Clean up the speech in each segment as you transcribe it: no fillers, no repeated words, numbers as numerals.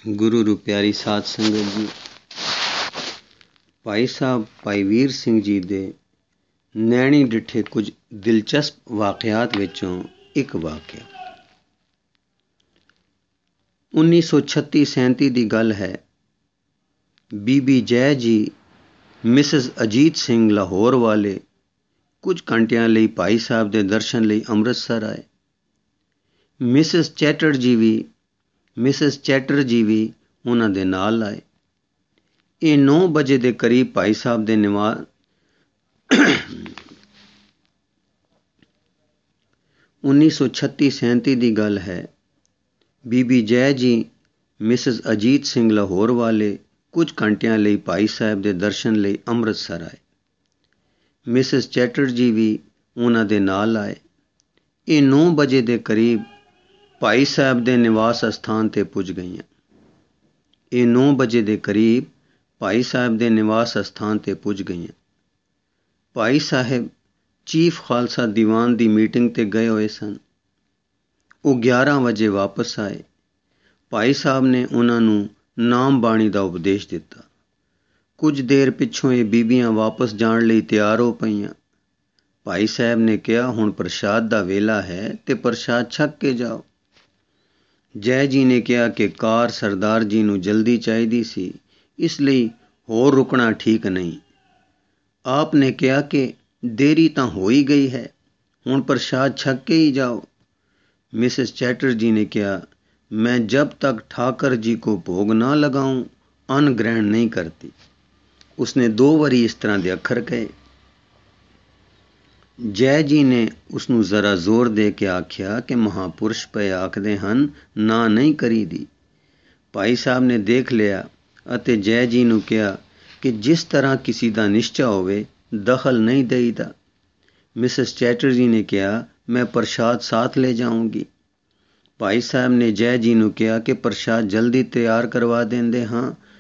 ਗੁਰੂ ਰੂ ਪਿਆਰੀ ਸਾਧ ਸੰਗਤ ਜੀ, ਭਾਈ ਸਾਹਿਬ ਭਾਈ ਵੀਰ ਸਿੰਘ ਜੀ ਦੇ ਨੈਣੀ ਡਿੱਠੇ ਕੁਝ ਦਿਲਚਸਪ ਵਾਕਿਆਤ ਵਿੱਚੋਂ ਇੱਕ ਵਾਕਿਆ 1936-37 ਦੀ ਗੱਲ ਹੈ। ਬੀਬੀ ਜੈ ਜੀ ਮਿਸਿਸ ਅਜੀਤ ਸਿੰਘ ਲਾਹੌਰ ਵਾਲੇ ਕੁਝ ਘੰਟਿਆਂ ਲਈ ਭਾਈ ਸਾਹਿਬ ਦੇ ਦਰਸ਼ਨ ਲਈ ਅੰਮ੍ਰਿਤਸਰ ਆਏ। ਮਿਸਿਸ ਚੈਟਰ ਜੀ ਵੀ ਉਹਨਾਂ ਦੇ ਨਾਲ ਆਏ। ਇਹ 9 ਵਜੇ ਦੇ ਕਰੀਬ ਭਾਈ ਸਾਹਿਬ ਦੇ ਨਿਵਾਸ 1936-37 ਦੀ ਗੱਲ ਹੈ। ਬੀਬੀ ਜੈ ਜੀ ਮਿਸਿਸ ਅਜੀਤ ਸਿੰਘ ਲਾਹੌਰ ਵਾਲੇ ਕੁਝ ਘੰਟਿਆਂ ਲਈ ਭਾਈ ਸਾਹਿਬ ਦੇ ਦਰਸ਼ਨ ਲਈ ਅੰਮ੍ਰਿਤਸਰ ਆਏ। ਮਿਸਿਸ ਚੈਟਰ ਜੀ ਵੀ ਉਹਨਾਂ ਦੇ ਨਾਲ ਆਏ। ਇਹ 9 ਵਜੇ ਦੇ ਕਰੀਬ ਭਾਈ ਸਾਹਿਬ ਦੇ ਨਿਵਾਸ ਅਸਥਾਨ 'ਤੇ ਪੁੱਜ ਗਈਆਂ। ਇਹ 9 ਵਜੇ ਦੇ ਕਰੀਬ ਭਾਈ ਸਾਹਿਬ ਦੇ ਨਿਵਾਸ ਅਸਥਾਨ 'ਤੇ ਪੁੱਜ ਗਈਆਂ। ਭਾਈ ਸਾਹਿਬ ਚੀਫ ਖਾਲਸਾ ਦੀਵਾਨ ਦੀ ਮੀਟਿੰਗ 'ਤੇ ਗਏ ਹੋਏ ਸਨ। ਉਹ 11 ਵਜੇ ਵਾਪਸ ਆਏ। ਭਾਈ ਸਾਹਿਬ ਨੇ ਉਹਨਾਂ ਨੂੰ ਨਾਮ ਬਾਣੀ ਦਾ ਉਪਦੇਸ਼ ਦਿੱਤਾ। ਕੁਝ ਦੇਰ ਪਿੱਛੋਂ ਇਹ ਬੀਬੀਆਂ ਵਾਪਸ ਜਾਣ ਲਈ ਤਿਆਰ ਹੋ ਪਈਆਂ। ਭਾਈ ਸਾਹਿਬ ਨੇ ਕਿਹਾ, ਹੁਣ ਪ੍ਰਸ਼ਾਦ ਦਾ ਵੇਲਾ ਹੈ ਤੇ ਪ੍ਰਸ਼ਾਦ ਛਕ ਕੇ ਜਾਓ। ਜੈ ਜੀ ਨੇ ਕਿਹਾ ਕਿ ਕਾਰ ਸਰਦਾਰ ਜੀ ਨੂੰ ਜਲਦੀ ਚਾਹੀਦੀ ਸੀ, ਇਸ ਲਈ ਹੋਰ ਰੁਕਣਾ ਠੀਕ ਨਹੀਂ। ਆਪ ਨੇ ਕਿਹਾ ਕਿ ਦੇਰੀ ਤਾਂ ਹੋ ਹੀ ਗਈ ਹੈ, ਹੁਣ ਪ੍ਰਸ਼ਾਦ ਛਕ ਕੇ ਹੀ ਜਾਓ। ਮਿਸਿਸ ਚੈਟਰ ਜੀ ਨੇ ਕਿਹਾ, मैं जब तक ठाकर जी को भोग ना लगाऊं अन्न ग्रहण नहीं करती। उसने 2 वारी इस तरह के अखर कहे। जय जी ने उसनू जरा जोर दे के आख्या कि महापुरुष पे आखदे हन ना नहीं करी दी। भाई साहब ने देख लिया अते जय जी नू कहा कि जिस तरह किसी का निश्चा होवे दखल नहीं देईदा। मिसिस चैटर जी ने कहा, मैं प्रसाद साथ ले जाऊंगी। भाई साहब ने जय जी नू कहा कि प्रसाद जल्दी तैयार करवा देंदे हाँ,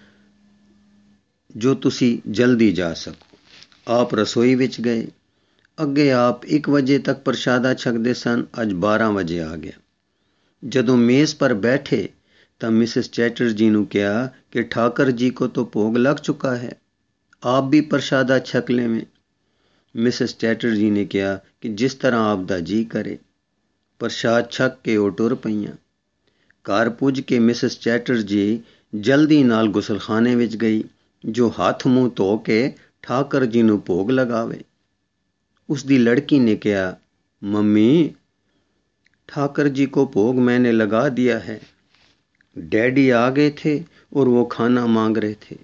जो तुसी जल्दी जा सको। आप रसोई विच गए। अगे आप 1 वजे तक प्रसादा छकदे सन, अज 12 वजे आ गया। जदों मेज़ पर बैठे तो मिसिस चैटर जी नू कहा कि ठाकर जी को तो भोग लग चुका है, आप भी प्रसादा छक लेवें। मिसिस चैटर जी ने कहा कि जिस तरह आप दा जी करे। प्रसाद छक के ਉਹ ਟੁਰ ਪਈਆਂ। ਘਰ ਪੁੱਜ ਕੇ ਮਿਸਿਸ ਚੈਟਰ ਜੀ ਜਲਦੀ ਨਾਲ ਗੁਸਲਖਾਨੇ ਵਿੱਚ ਗਈ, ਜੋ ਹੱਥ ਮੂੰਹ ਧੋ ਕੇ ਠਾਕਰ ਜੀ ਨੂੰ ਭੋਗ ਲਗਾਵੇ। ਉਸ ਦੀ ਲੜਕੀ ਨੇ ਕਿਹਾ, मम्मी ठाकर जी को भोग मैंने लगा दिया है। डैडी आ गए थे और वो खाना मांग रहे थे।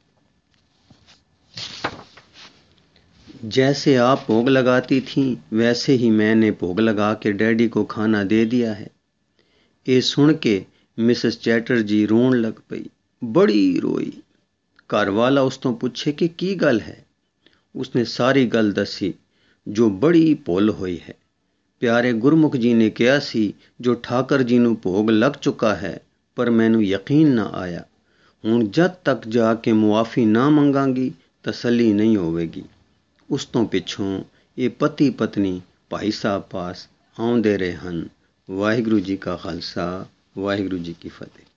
जैसे आप भोग लगाती थीं वैसे ही मैंने भोग लगा के डैडी को खाना दे दिया है। ये सुन के मिसिस चैटर जी रोन लग पई, बड़ी रोई। घर वाला उस तो पूछे कि की गल है। उसने सारी गल दसी जो बड़ी भुल हुई है। प्यारे गुरमुख जी ने कहा सी जो ठाकर जी नू भोग लग चुका है, पर मैनू यकीन ना आया। हुण जद तक जाके मुआफ़ी ना मंगांगी तसली नहीं होवेगी। उस तो पिछों ये पति पत्नी भाई साहब पास आउंदे रहे हन। वाहिगुरू जी का खालसा, वाहिगुरू जी की फतेह।